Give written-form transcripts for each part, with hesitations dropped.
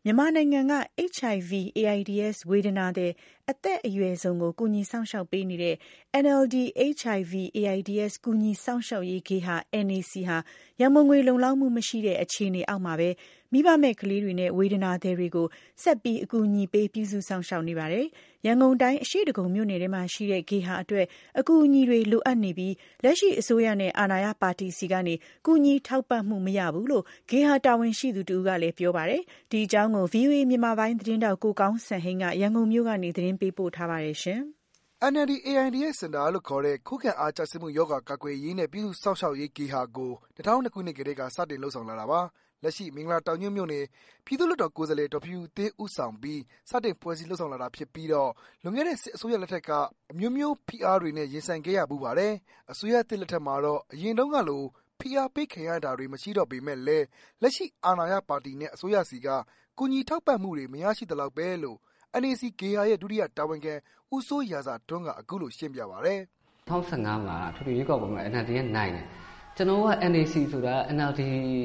မြန်မာနိုင်ငံက HIV/AIDS ဝေဒနာသည်အသက်အရွယ်ဆုံးကိုကူညီစောင့်ရှောက်ပေးနေတဲ့ NLD HIV/AIDS ကူညီစောင့်ရှောက်ရေးဂေဟာ NAC ဟာရန်ပုံငွေလုံလောက်မှုမရှိတဲ့အခြေအနေအောက်မှာပဲမိဘမဲ့ကလေးတွေနဲ့ဝေဒနာသည်တွေကိုဆက်ပြီးအကူအညီပေးပြုစုစောင့်ရှောက်နေပါတယ်။ရန်ကုန်တိုင်းအရှေ့ဒဂုံမြို့နယ်ထဲမှာရှိတဲ့ဂေဟာအတွက်အကူအညီတွေလိုအပ်နေပြီးလက်ရှိအစိုးရနဲ့အာဏာရပါတီစီကနေကူညီထောက်ပံ့မှုမရဘူးလို့ဂေဟာတာဝန်ရှိသူတဦးကလည်းပြောပါတယ်။ဒီအကြောင်းကို VOA မြန်မာပိုင်းသတင်းတောက်ကိုကောင်းစံဟိန်းကရန်ကုန်မြို့ကနေသတင်းပေးပို့ထားပါတယ်ရှင်။ NLD AIDS စင်တာလို့ခေါ်တဲ့ခုခံအားကျဆင်းမှုရောဂါကာကွယ်ရေးနဲ့ပြည်သူ့စောင့်ရှောက်ရေးဂေဟာကို2002ခုနှစ်ကတည်းကစတင်လှုပ်ဆောင်လာတာပါ။လက်ရှိမင်္ဂလာတောင်ညွန့်မြို့နယ်ပြည်သူ့လွှတ်တော်ကိုယ်စားလှယ်ဒေါ်ဖြူသင်းဦးဆောင်ပြီးစတင်ဖွဲ့စည်းလှုပ်ဆောင်လာတာဖြစ်ပြီးတော့လွန်ခဲ့တဲ့စစ်အစိုးရလက်ထက်ကအမျိုးမျိုးဖိအားတွေနဲ့ရင်ဆိုင်ခဲ့ရပူပါတယ်။အစိုးရသစ်လက်ထက်မှာတော့အရင်တုန်းကလိုဖိအားပေးခံရတာတွေမရှိတော့ပေမဲ့လည်းလက်ရှိအာဏာရပါတီနဲ့အစိုးရစီကကူညီထောက်ပံ့မှုတွေမရရှိသလောက်ပဲလို့ NAC ဂေဟာရဲ့ဒုတိယတာဝန်ခံဦးစိုးရာဇာထွန်းကအခုလိုရှင်းပြပါတယ်။2015မှာထူထူရွေးကောက်ပွဲမှာ NLD ရဲ့နိုင်တယ်။ကျွန်တော်က NAC ဆိုတာ NLD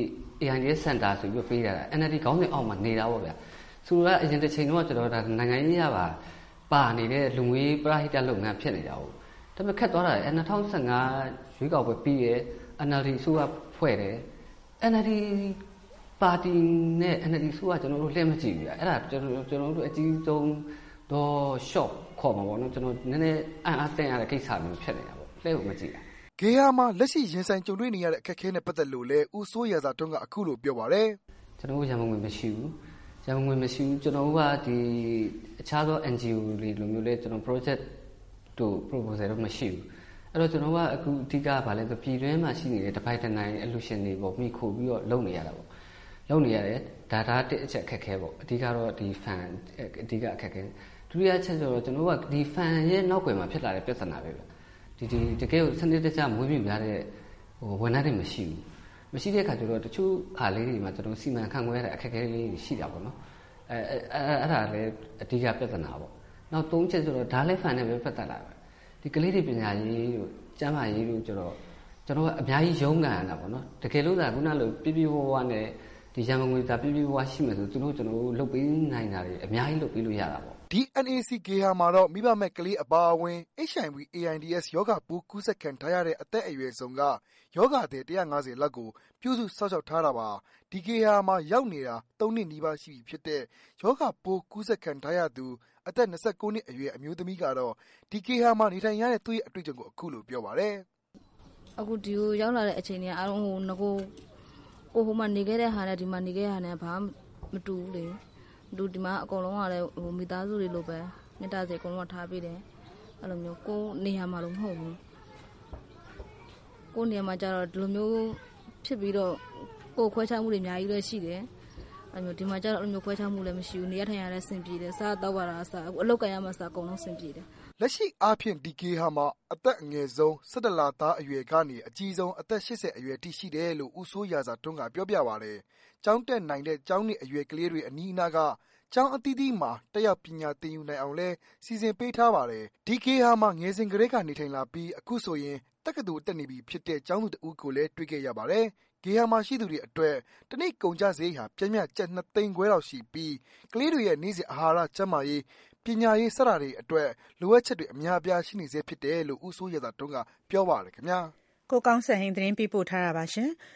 AIDS Center ဆိုပြီးပေးတာ NLD ခေါင်းစဉ်အောက်မှာနေတာပေါ့ဗျာ။ဆိုတော့အရင်တစ်ချိန်တော့ကျွန်တော်ဒါနိုင်ငံရေးရပါနေတဲ့လူငွေပရဟိတလုပ်ငန်းဖြစ်နေတာပေါ့။ဒါပေမဲ့ခက်သွားတာ2015ရွေးကောက်ပွဲပြီးရဲ့ NLD ဆိုကဖွဲ့တယ်။ NLD ပါတီနဲ့ NLD ဆိုကကျွန်တော်တို့လှည့်မကြည့်ဘူးဗျာ။အဲ့ဒါကျွန်တော်တို့အကြီးဆုံးတော့ shop ခေါ်မှာပေါ့နော်ကျွန်တော်နည်းနည်းအားတင်ရတဲ့ကိစ္စမျိုးဖြစ်နေတာပေါ့လှည့်ဖို့မကြည့်တာဂေဟာမှာလက်ရှိရင်ဆိုင်ကြုံတွေ့နေရတဲ့အခက်အခဲနဲ့ပတ်သက်လို့လဲဦးစိုးရာဇာထွန်းကအခုလိုပြောပါတယ်ကျွန်တော်တို့ရန်ပုံငွေမရှိဘူးကျွန်တော်တို့ကဒီအခြားသော NGO တွေလိုမျိုးလဲကျွန်တော် project တို့ proposal တော့မရှိဘူးအဲ့တော့ကျွန်တော်ကအခုအဓိကဗာလဲဆိုပြည်တွင်းမှာရှိနေတဲ့တပိုက်တနိုင်အလူရှင်တွေပေါ့မိခိုပြီးတော့လုပ်နေရတာပေါ့လုပ်နေရတယ်ဒါတစ်အချက်အခက်ခဲပေါ့အဓိကတော့ဒီ fan အဓိကအခက်ခဲဒုတိယအချက်ဆိုတော့ကျွန်တော်တို့ကဒီ fan ရဲ့နောက်ွယ်မှာဖြစ်လာတဲ့ပြဿနာပဲဗျဒီတကယ်ကိုစနစ်တကျမွေးမြူရတဲ့ဝန်ထမ်းတွေမရှိတဲ့အခါကျတော့တချို့ဟာလေးတွေမှာကျွန်တော်စီမံခန့်ခွဲရတဲ့အခက်အခဲလေးတွေရှိတာပေါ့နော်အဲ့ဒါလည်းအဓိကပြဿနာပေါ့နောက်၃ချက်ဆိုတော့ဒါလည်း fan နဲ့ပဲပတ်သက်လာပဲဒီကလေးတွေပညာရေးတို့ကျန်းမာရေးတို့ကျွန်တော်ကအများကြီးရုန်းကန်ရတာပေါ့နော်တကယ်လို့သာခုနလိုပြပြဝဝနဲ့ဒီရန်ကုန်ငွေသာပြဝရှိမယ်ဆိုကျွန်တော်လုပ်ပေးနိုင်တာတွေအများကြီးလုပ်ပေးလို့ရတာပေါ့ဒီ NAC ဂေဟာမှာတော့မိဘမဲ့ကလေးအပါအဝင် HIV/AIDS ရောဂါပိုးကူးစက်ခံထားရတဲ့အသက်အရွယ်ဆုံးကရောဂါသည်150လောက်ကိုပြုစုစောင့်ရှောက်ထားတာပါဒီဂေဟာမှာရောက်နေတာ3နှစ်နီးပါးရှိပြီဖြစ်တဲ့ရောဂါပိုးကူးစက်ခံထားရသူအသက်29နှစ်အရွယ်အမျိုးသမီးကတော့ဒီဂေဟာမှာနေထိုင်ရတဲ့သူ့ရဲ့အတွေ့အကြုံကိုအခုလိုပြောပါတယ်အခုဒီကိုရောက်လာတဲ့အချိန်တွေအားလုံးငကိုဟိုမှာနေခဲ့တဲ့ဟာနဲ့ဒီမှာနေခဲ့တဲ့ဟာနဲ့ဘာမတူဘူးလေလူဒီမှာအကုန်လုံးကလည်းမိသားစုတွေလိုပဲမေတ္တာစေအကုန်လုံးထားပေးတယ်အဲ့လိုမျိုးကိုနေရာမှာလို့မဟုတ်ဘူးကိုနေရာမှာကျတော့ဒီလိုမျိုးဖြစ်ပြီးတော့ကိုခွဲခြားမှုတွေအများကြီးလည်းရှိတယ်အဲ့လိုဒီမှာကျတော့အဲ့လိုမျိုးခွဲခြားမှုလည်းမရှိဘူးနေရထိုင်ရတဲ့ဆင်ပြေတယ်စားတော့ရတာအစားအလုပ်ကရမှာစားအကုန်လုံးဆင်ပြေတယ်လက်ရှိအားဖြင့်ဒီဂေဟာမှာအသက်အငယ်ဆုံး17လသားအရွယ်ကနေအကြီးဆုံးအသက်80အရွယ်ထိရှိတယ်လို့ဦးစိုးရာဇာထွန်းကပြောပြပါတယ်။ကျောင်းတက်နိုင်တဲ့ကျောင်းနှစ်အရွယ်ကလေးတွေအနီးအနားကကျောင်းအသီးသီးမှာတက်ရောက်ပညာသင်ယူနိုင်အောင်လဲစီစဉ်ပေးထားပါတယ်။ဒီဂေဟာမှာငယ်စဉ်ကလေးကနေထိုင်လာပြီးအခုဆိုရင်တက္ကသိုလ်တက်နေပြီဖြစ်တဲ့ကျောင်းသူတဦးကိုလည်းတွေ့ခဲ့ရပါတယ်။ဂေဟာမှာရှိသူတွေအတွက်တနေ့ကုန်ကျစရိတ်ဟာပြည့်မြတ်ကျပ်2သိန်းခွဲလောက်ရှိပြီးကလေးတွေရဲ့နေ့စဉ်အာဟာရကျန်းမာရေးပညာရေးစတာတွေအတွက်လိုအပ်ချက်တွေအများအပြားရှိနေစေဖြစ်တယ်လို့ဦးစိုးရသာတွန်းကပြောပါတယ်ခင်ဗျာကိုကောင်းစံဟင်းသတင်းပေးပို့ထားတာပါရှင်။